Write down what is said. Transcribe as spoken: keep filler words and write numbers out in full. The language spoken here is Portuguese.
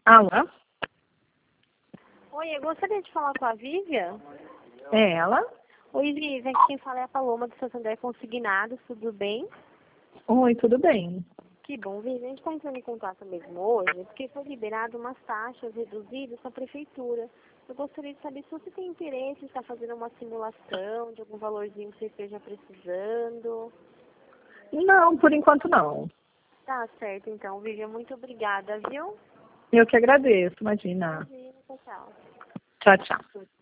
Alô? Oi, eu gostaria de falar com a Vivian. É ela? Oi, Vivian, aqui quem fala é a Paloma do Santander Consignados, tudo bem? Oi, tudo bem? Que bom, Vivian. A gente está entrando em contato mesmo hoje, porque foi liberado umas taxas reduzidas com a prefeitura. Eu gostaria de saber se você tem interesse em estar fazendo uma simulação de algum valorzinho que você esteja precisando. Não, por enquanto não. Tá certo, então, Vivian, muito obrigada, viu? Eu que agradeço, imagina. Imagina, tchau, tchau. Tchau, tchau.